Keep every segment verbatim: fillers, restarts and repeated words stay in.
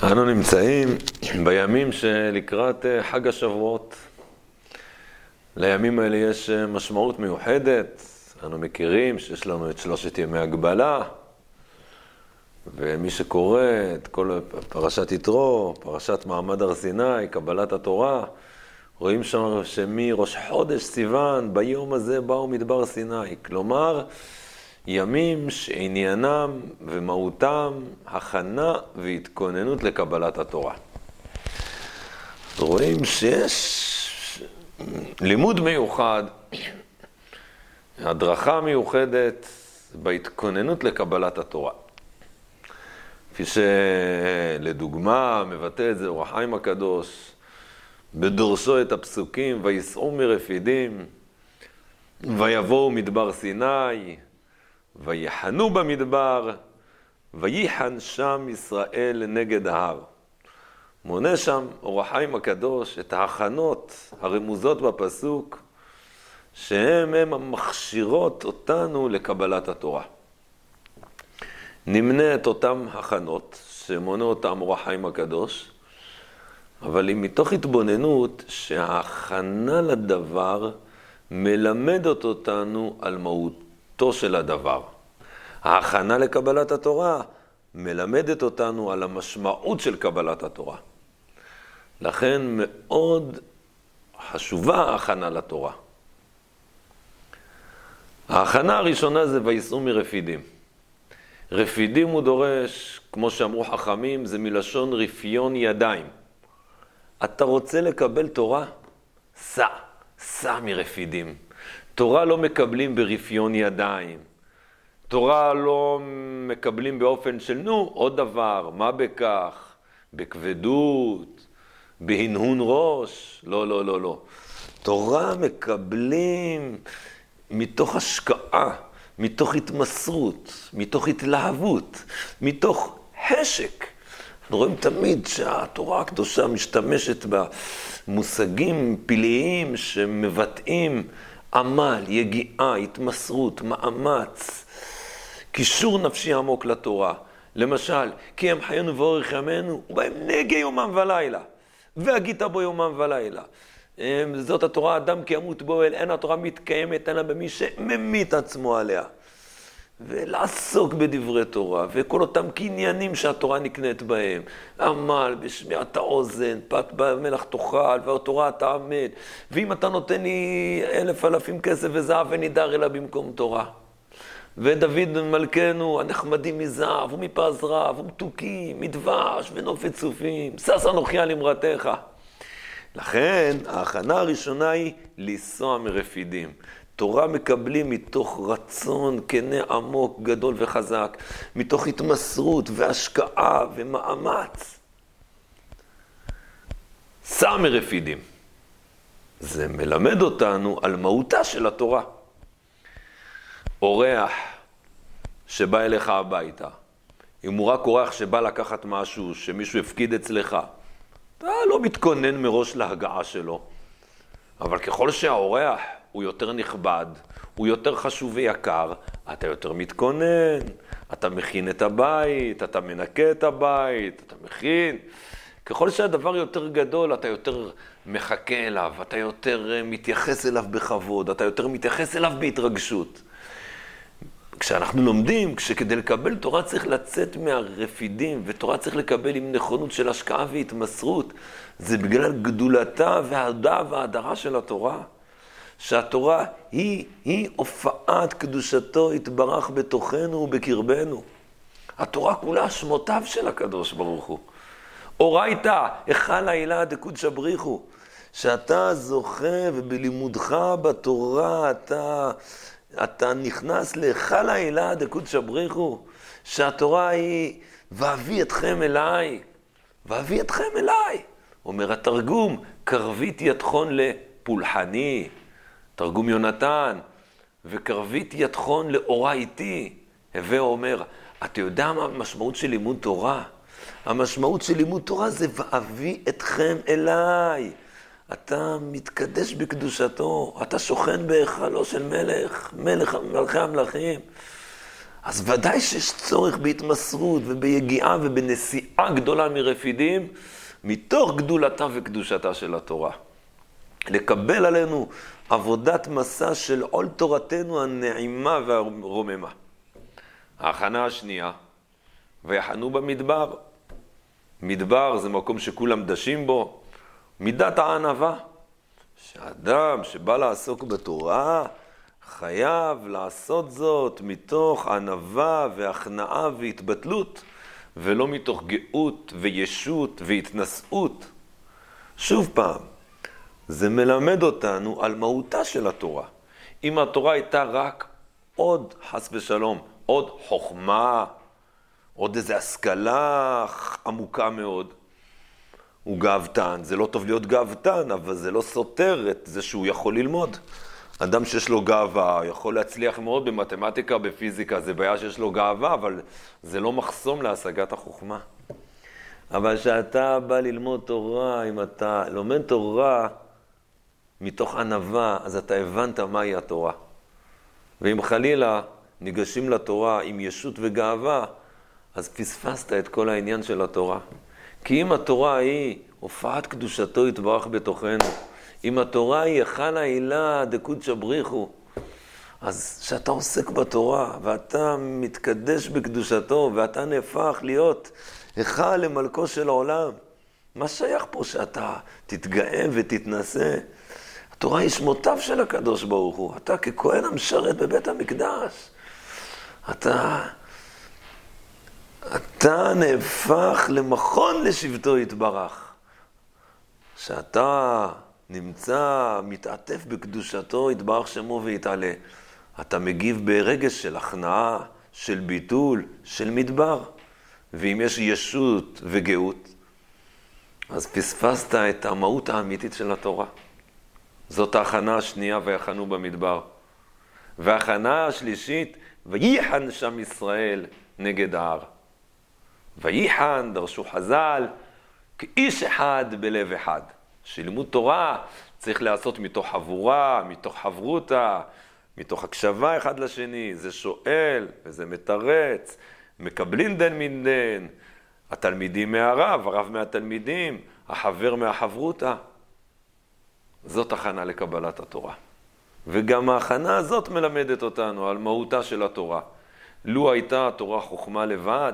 אנו נמצאים בימים שלקראת חג השבועות. לימים האלה יש משמעות מיוחדת. אנו מכירים שיש לנו את שלושת ימי הגבלה, ומי שקורא את כל פרשת יתרו, פרשת מעמד הר סיני, קבלת התורה, רואים שם שמראש חודש סיוון, ביום הזה באו מדבר סיני. כלומר, ימים שעניינם ומהותם הכנה והתכוננות לקבלת התורה. רואים שיש לימוד מיוחד, הדרכה מיוחדת בהתכוננות לקבלת התורה. כפי שלדוגמה מבטא את זה אור החיים הקדוש, בדורשו את הפסוקים, ויסעו מרפידים, ויבואו מדבר סיני, ויחנו במדבר, ויחן שם ישראל נגד ההר. מונה שם אור החיים הקדוש את ההכנות הרמוזות בפסוק, שהן הן המכשירות אותנו לקבלת התורה. נמנה את אותם הכנות שמונה אותם אור החיים הקדוש, אבל היא מתוך התבוננות שההכנה לדבר מלמדת אותנו על מהותו של הדבר. ההכנה לקבלת התורה מלמדת אותנו על המשמעות של קבלת התורה. לכן מאוד חשובה ההכנה לתורה. ההכנה הראשונה זה ויסעו מרפידים. רפידים הוא דורש, כמו שאמרו חכמים, זה מלשון רפיון ידיים. אתה רוצה לקבל תורה? סע, סע מרפידים. תורה לא מקבלים ברפיון ידיים. תורה לא מקבלים באופן של, נו, עוד דבר, מה בכך? בכבדות, בהנהון ראש. לא, לא, לא, לא. תורה מקבלים מתוך השקעה, מתוך התמסרות, מתוך התלהבות, מתוך חשק. אנחנו רואים תמיד שהתורה הקדושה משתמשת במושגים פלאיים שמבטאים עמל, יגיעה, התמסרות, מאמץ, קישור נפשי עמוק לתורה. למשל, כי הם חיינו ואורך ימינו, ובהם נגע יומם ולילה, והגית בו יומם ולילה. זאת התורה, אדם כי ימות בו, אין התורה מתקיימת, אלא במי שממית עצמו עליה. ולעסוק בדברי תורה, וכל אותם קניינים שהתורה נקנית בהם. עמל, בשמיעת האוזן, פת במלח תאכל, והתורה תעמד. ואם אתה נותן לי אלף אלפים כסף וזהב ונידר אלא במקום תורה. ודוד מלכנו, הנחמדים מזהב ומפז רב, ומתוקים, מדבש ונופת צופים. שש אנוכי על אמרתך. לכן, ההכנה הראשונה היא לנסוע מרפידים. תורה מקבלים מתוך רצון כנה עמוק, גדול וחזק, מתוך התמסרות והשקעה ומאמץ. סע מרפידים. זה מלמד אותנו על מהותה של התורה. אורח שבא אליך הביתה, אם הוא רק אורח שבא לקחת משהו שמישהו הפקיד אצלך, אתה לא מתכונן מראש להגעה שלו. אבל ככל שהאורח הוא יותר נכבד, הוא יותר חשוב ויקר, אתה יותר מתכונן, אתה מכין את הבית, אתה מנקה את הבית, אתה מכין. ככל שהדבר יותר גדול, אתה יותר מחכה אליו, אתה יותר מתייחס אליו בכבוד, אתה יותר מתייחס אליו בהתרגשות. כשאנחנו לומדים, כשכדי לקבל תורה צריך לצאת מהרפידים, ותורה צריך לקבל עם נכונות של השקעה והתמסרות, זה בגלל גדולתה וההדה וההדרה של התורה. שהתורה היא, היא הופעת קדושתו התברך בתוכנו ובקרבנו. התורה כולה שמותיו של הקדוש ברוך הוא. אורייתא, היכל העילה דקודשא בריחו. שאתה זוכה ובלימודך בתורה אתה... אתה נכנס להיכל העילה דקודשא בריחו, שהתורה היא, ואביא אתכם אליי, ואביא אתכם אליי. אומר התרגום, קרבית יתחון לפולחני, תרגום יונתן, וקרבית יתחון לאורה איתי. הווה אומר, אתה יודע מה המשמעות של לימוד תורה? המשמעות של לימוד תורה זה ואביא אתכם אליי. אתה מתקדש בקדושתו, אתה שוכן בהיכלו של מלך, מלך מלכי המלכים. אז ודאי שיש צורך בהתמסרות וביגיעה ובנסיעה גדולה מרפידים, מתוך גדולתה וקדושתה של התורה. לקבל עלינו עבודת מסע של עול תורתנו הנעימה והרוממה. ההכנה השנייה, ויחנו במדבר. מדבר זה מקום שכולם דשים בו. מידת הענווה, שאדם שבא לעסוק בתורה, חייב לעשות זאת מתוך ענווה והכנעה והתבטלות, ולא מתוך גאות וישות והתנשאות. שוב פעם, זה מלמד אותנו על מהותה של התורה. אם התורה הייתה רק עוד, חס ושלום, עוד חוכמה, עוד איזו השכלה עמוקה מאוד, הוא גאוותן. זה לא טוב להיות גאוותן, אבל זה לא סותר את זה שהוא יכול ללמוד. אדם שיש לו גאווה יכול להצליח מאוד במתמטיקה, בפיזיקה, זה בעיה שיש לו גאווה, אבל זה לא מחסום להשגת החוכמה. אבל כשאתה בא ללמוד תורה, אם אתה לומד תורה מתוך ענווה, אז אתה הבנת מהי התורה. ואם חלילה ניגשים לתורה עם ישות וגאווה, אז פספסת את כל העניין של התורה. כי אם התורה היא הופעת קדושתו יתברך בתוכנו, אם התורה היא היכל העילה דקודשא בריחו, אז כשאתה עוסק בתורה ואתה מתקדש בקדושתו ואתה נהפך להיות היכל למלכו של העולם, מה שייך פה שאתה תתגאה ותתנסה? התורה היא שמותיו של הקדוש ברוך הוא. אתה ככהן המשרת בבית המקדש. אתה, אתה נהפך למכון לשבטו יתברך. שאתה נמצא, מתעטף בקדושתו, יתברך שמו ויתעלה. אתה מגיב ברגש של הכנעה, של ביטול, של מדבר. ואם יש ישות וגאות, אז פספסת את המהות האמיתית של התורה. זאת ההכנה השנייה, ויחנו במדבר. וההכנה השלישית, וייחן שם ישראל נגד ההר. וייחן, דרשו חז"ל, כאיש אחד בלב אחד. שלימוד תורה צריך לעשות מתוך חבורה, מתוך חברותה, מתוך הקשבה אחד לשני. זה שואל וזה מתרץ, מקבלין דן מן דן. התלמידים מהרב, הרב מהתלמידים, החבר מהחברותה. זאת הכנה לקבלת התורה. וגם ההכנה הזאת מלמדת אותנו על מהותה של התורה. לו הייתה התורה חוכמה לבד,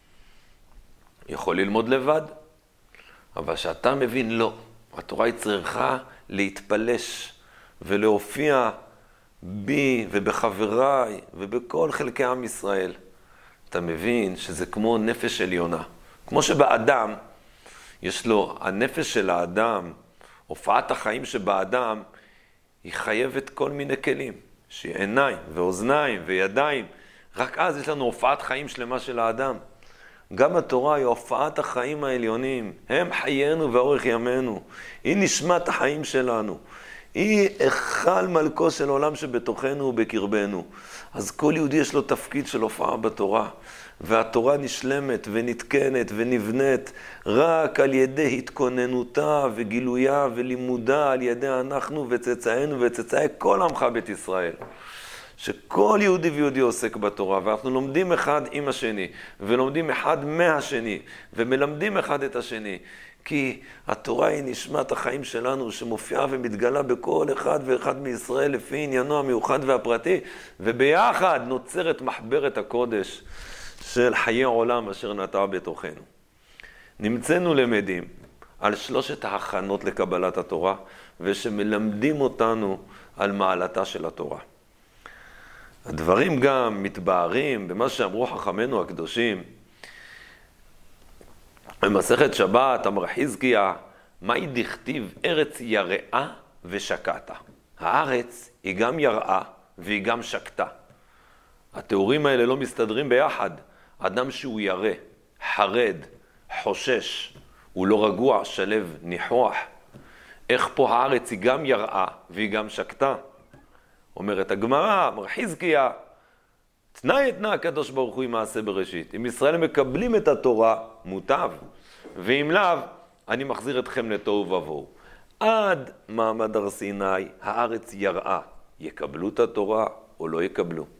יכול ללמוד לבד. אבל שאתה מבין, לא. התורה היא צריכה להתפלש ולהופיע בי ובחבריי ובכל חלקי עם ישראל. אתה מבין שזה כמו נפש עליונה. כמו שבאדם, יש לו, הנפש של האדם, הופעת החיים שבאדם, היא חייבת כל מיני כלים. שהיא עיניים ואוזניים וידיים. רק אז יש לנו הופעת חיים שלמה של האדם. גם התורה היא הופעת החיים העליונים. הם חיינו ואורך ימינו. היא נשמת החיים שלנו. היא היכל מלכו של עולם שבתוכנו ובקרבנו. אז כל יהודי יש לו תפקיד של הופעה בתורה. והתורה נשלמת ונתקנת ונבנית רק על ידי התכוננותה וגילויה ולימודה על ידי אנחנו וצאצאינו וצאצאי כל עמך בית ישראל. שכל יהודי ויהודי עוסק בתורה, ואנחנו לומדים אחד עם השני, ולומדים אחד מהשני, ומלמדים אחד את השני. כי התורה היא נשמת החיים שלנו, שמופיעה ומתגלה בכל אחד ואחד מישראל, לפי עניינו המיוחד והפרטי, וביחד נוצרת מחברת הקודש של חיי עולם אשר נטע בתוכנו. נמצאנו למדים על שלושת ההכנות לקבלת התורה, ושמלמדים אותנו על מעלתה של התורה. הדברים גם מתבארים במה שאמרו חכמינו הקדושים. במסכת שבת אמר חזקיה, מהי דכתיב ארץ יראה ושקטה. הארץ היא גם יראה והיא גם שקטה. התיאורים האלה לא מסתדרים ביחד. אדם שהוא ירא, חרד, חושש, הוא לא רגוע, שלב, ניחוח. איך פה הארץ היא גם יראה והיא גם שקטה? אומרת הגמרא, אמר חזקיה, תנאי אתנה הקדוש ברוך הוא עם מעשה בראשית. אם ישראל מקבלים את התורה, מוטב. ואם לאו, אני מחזיר אתכם לתוהו ובוהו. עד מעמד הר סיני, הארץ יראה. יקבלו את התורה או לא יקבלו.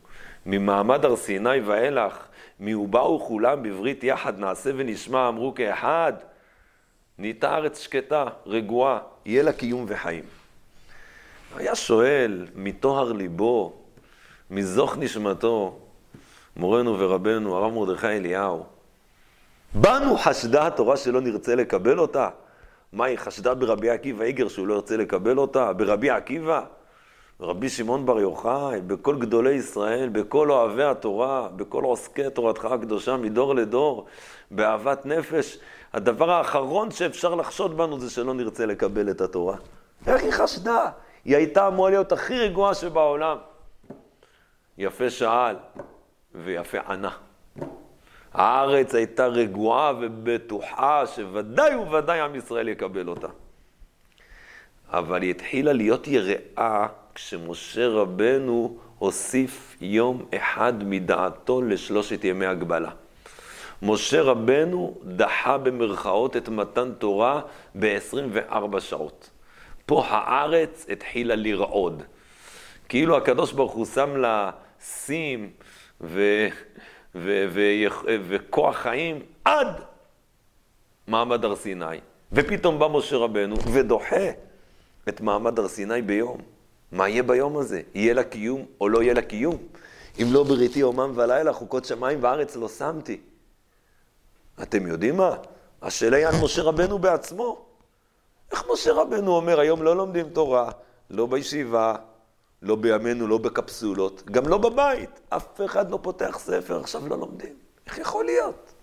ממעמד הר סיני ואילך, מיובאו כולם בברית יחד, נעשה ונשמע, אמרו כאחד, נהייתה ארץ שקטה, רגועה, יהיה לה קיום וחיים. היה שואל מטוהר ליבו, מזוך נשמתו, מורנו ורבנו, הרב מרדכי אליהו, בנו חשדה התורה שלא נרצה לקבל אותה? מה היא חשדה ברבי עקיבא איגר שהוא לא ירצה לקבל אותה? ברבי עקיבא? רבי שמעון בר יוחאי, בכל גדולי ישראל, בכל אוהבי התורה, בכל עוסקי תורתך הקדושה מדור לדור, באהבת נפש. הדבר האחרון שאפשר לחשוד בנו זה שלא נרצה לקבל את התורה. איך היא חשדה? היא הייתה אמורה להיות הכי רגועה שבעולם. יפה שאל ויפה ענה. הארץ הייתה רגועה ובטוחה שוודאי וודאי עם ישראל יקבל אותה. אבל היא התחילה להיות יראה כשמשה רבנו הוסיף יום אחד מדעתו לשלושת ימי הגבלה. משה רבנו דחה במרכאות את מתן תורה ב-עשרים וארבע שעות. פה הארץ התחילה לרעוד. כאילו הקדוש ברוך הוא שם לה שים ו... ו... ו... וכוח חיים עד מעמד הר סיני. ופתאום בא משה רבנו ודוחה את מעמד הר סיני ביום. מה יהיה ביום הזה? יהיה לה קיום או לא יהיה לה קיום? אם לא בריתי יומם ולילה, חוקות שמיים וארץ לא שמתי. אתם יודעים מה? השאלה היא על משה רבנו בעצמו. איך משה רבנו אומר, היום לא לומדים תורה, לא בישיבה, לא בימינו, לא בקפסולות, גם לא בבית. אף אחד לא פותח ספר, עכשיו לא לומדים. איך יכול להיות?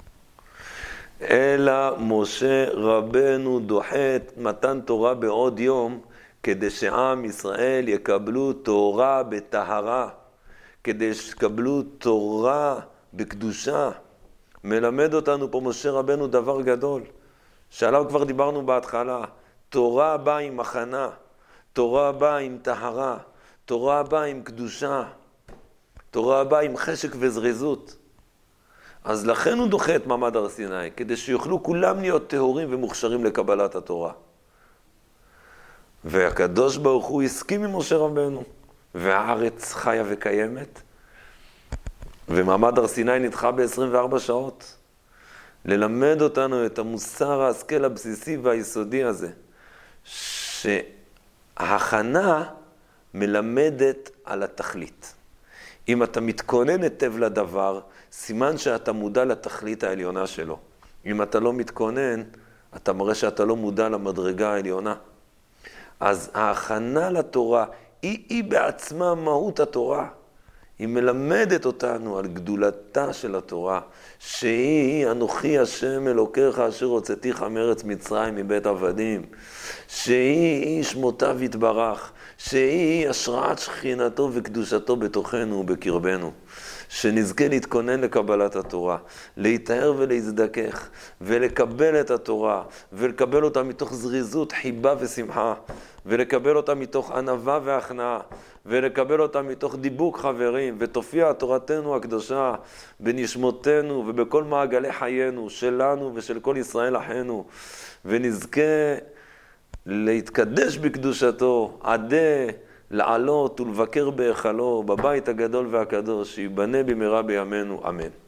אלא משה רבנו דוחה את מתן תורה בעוד יום, כדי שעם ישראל יקבלו תורה בטהרה, כדי שיקבלו תורה בקדושה. מלמד אותנו פה משה רבנו דבר גדול, שעליו כבר דיברנו בהתחלה. תורה באה עם הכנה, תורה באה עם טהרה, תורה באה עם קדושה, תורה באה עם חשק וזריזות. אז לכן הוא דוחה את מעמד הר סיני, כדי שיוכלו כולם להיות טהורים ומוכשרים לקבלת התורה. והקדוש ברוך הוא הסכים עם משה רבנו, והארץ חיה וקיימת, ומעמד הר סיני נדחה ב-עשרים וארבע שעות. ללמד אותנו את המוסר ההשכל הבסיסי והיסודי הזה, שההכנה מלמדת על התכלית. אם אתה מתכונן היטב לדבר, סימן שאתה מודע לתכלית העליונה שלו. אם אתה לא מתכונן, אתה מראה שאתה לא מודע למדרגה העליונה. אז ההכנה לתורה היא, היא בעצמה מהות התורה. היא מלמדת אותנו על גדולתה של התורה, שהיא אנוכי השם אלוקיך אשר הוצאתיך מארץ מצרים מבית עבדים, שהיא שמותיו יתברך, שהיא השראת שכינתו וקדושתו בתוכנו ובקרבנו, שנזכה להתכונן לקבלת התורה, להתאר ולהזדכך, ולקבל את התורה, ולקבל אותה מתוך זריזות, חיבה ושמחה, ולקבל אותה מתוך ענווה והכנעה, ולקבל אותה מתוך דיבוק חברים, ותופיע תורתנו הקדושה בנשמותינו ובכל מעגלי חיינו, שלנו ושל כל ישראל אחינו, ונזכה להתקדש בקדושתו, עדי לעלות ולבקר בהיכלו, בבית הגדול והקדוש, שיבנה במהרה בימינו, אמן.